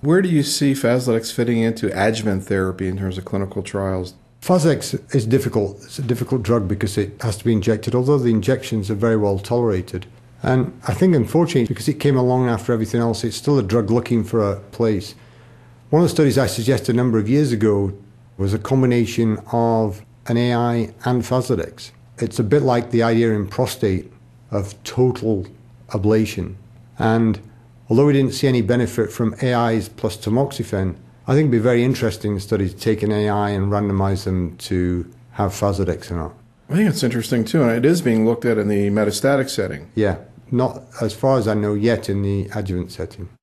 Where do you see Faslodex fitting into adjuvant therapy in terms of clinical trials? Faslodex is difficult. It's a difficult drug because it has to be injected, although the injections are very well tolerated. And I think, unfortunately, because it came along after everything else, it's still a drug looking for a place. One of the studies I suggested a number of years ago was a combination of an AI and Faslodex. It's a bit like the idea in prostate of total ablation. And although we didn't see any benefit from AIs plus tamoxifen, I think it'd be very interesting study to take an AI and randomize them to have Faslodex or not. I think it's interesting too, and it is being looked at in the metastatic setting. Yeah, not as far as I know yet in the adjuvant setting.